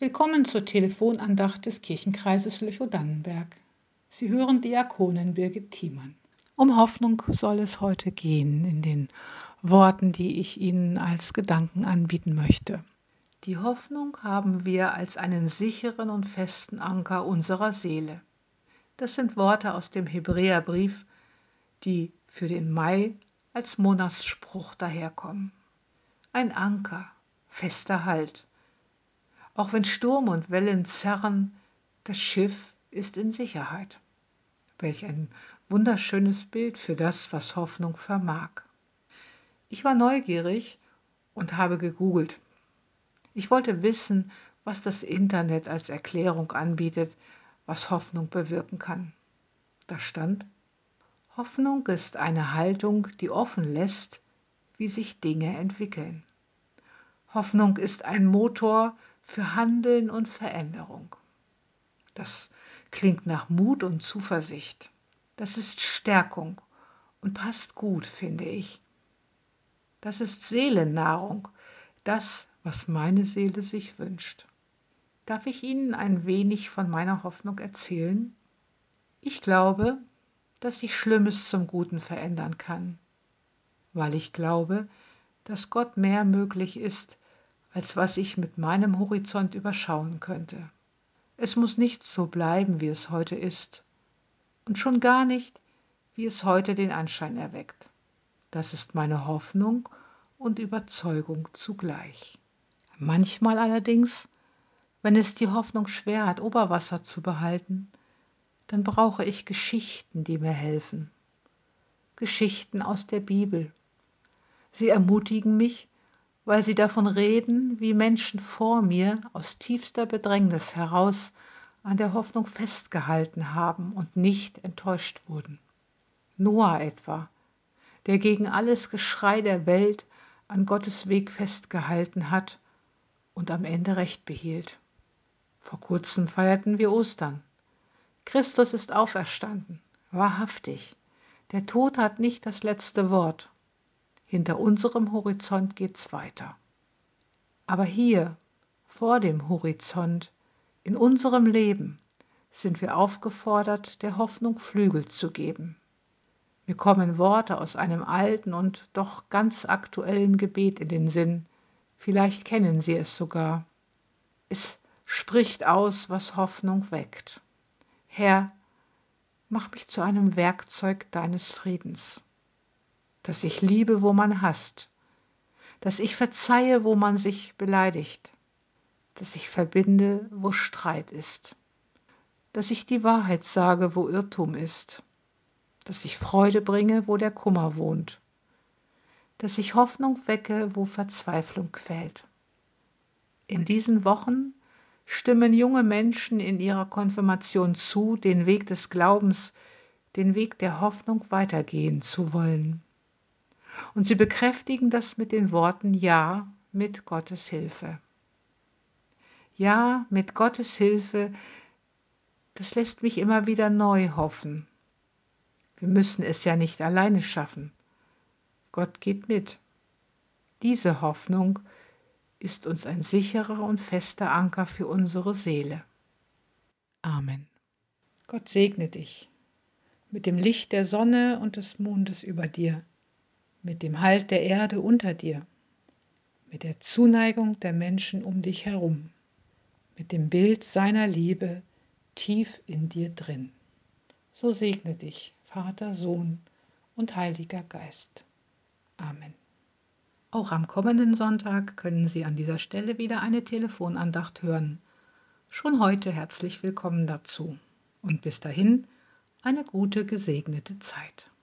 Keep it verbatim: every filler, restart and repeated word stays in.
Willkommen zur Telefonandacht des Kirchenkreises Lüchow-Dannenberg. Sie hören Diakonin Birgit Thiemann. Um Hoffnung soll es heute gehen in den Worten, die ich Ihnen als Gedanken anbieten möchte. Die Hoffnung haben wir als einen sicheren und festen Anker unserer Seele. Das sind Worte aus dem Hebräerbrief, die für den Mai als Monatsspruch daherkommen. Ein Anker, fester Halt. Auch wenn Sturm und Wellen zerren, das Schiff ist in Sicherheit. Welch ein wunderschönes Bild für das, was Hoffnung vermag. Ich war neugierig und habe gegoogelt. Ich wollte wissen, was das Internet als Erklärung anbietet, was Hoffnung bewirken kann. Da stand: Hoffnung ist eine Haltung, die offen lässt, wie sich Dinge entwickeln. Hoffnung ist ein Motor für Handeln und Veränderung. Das klingt nach Mut und Zuversicht. Das ist Stärkung und passt gut, finde ich. Das ist Seelennahrung, das, was meine Seele sich wünscht. Darf ich Ihnen ein wenig von meiner Hoffnung erzählen? Ich glaube, dass sich Schlimmes zum Guten verändern kann, weil ich glaube, dass Gott mehr möglich ist, als was ich mit meinem Horizont überschauen könnte. Es muss nicht so bleiben, wie es heute ist, und schon gar nicht, wie es heute den Anschein erweckt. Das ist meine Hoffnung und Überzeugung zugleich. Manchmal allerdings, wenn es die Hoffnung schwer hat, Oberwasser zu behalten, dann brauche ich Geschichten, die mir helfen. Geschichten aus der Bibel. Sie ermutigen mich, weil sie davon reden, wie Menschen vor mir aus tiefster Bedrängnis heraus an der Hoffnung festgehalten haben und nicht enttäuscht wurden. Noah etwa, der gegen alles Geschrei der Welt an Gottes Weg festgehalten hat und am Ende Recht behielt. Vor kurzem feierten wir Ostern. Christus ist auferstanden, wahrhaftig. Der Tod hat nicht das letzte Wort. Hinter unserem Horizont geht's weiter. Aber hier, vor dem Horizont, in unserem Leben, sind wir aufgefordert, der Hoffnung Flügel zu geben. Mir kommen Worte aus einem alten und doch ganz aktuellen Gebet in den Sinn. Vielleicht kennen Sie es sogar. Es spricht aus, was Hoffnung weckt. Herr, mach mich zu einem Werkzeug deines Friedens, dass ich liebe, wo man hasst, dass ich verzeihe, wo man sich beleidigt, dass ich verbinde, wo Streit ist, dass ich die Wahrheit sage, wo Irrtum ist, dass ich Freude bringe, wo der Kummer wohnt, dass ich Hoffnung wecke, wo Verzweiflung quält. In diesen Wochen stimmen junge Menschen in ihrer Konfirmation zu, den Weg des Glaubens, den Weg der Hoffnung weitergehen zu wollen. Und sie bekräftigen das mit den Worten Ja, mit Gottes Hilfe. Ja, mit Gottes Hilfe, das lässt mich immer wieder neu hoffen. Wir müssen es ja nicht alleine schaffen. Gott geht mit. Diese Hoffnung ist uns ein sicherer und fester Anker für unsere Seele. Amen. Gott segne dich mit dem Licht der Sonne und des Mondes über dir, mit dem Halt der Erde unter dir, mit der Zuneigung der Menschen um dich herum, mit dem Bild seiner Liebe tief in dir drin. So segne dich, Vater, Sohn und Heiliger Geist. Amen. Auch am kommenden Sonntag können Sie an dieser Stelle wieder eine Telefonandacht hören. Schon heute herzlich willkommen dazu. Und bis dahin eine gute, gesegnete Zeit.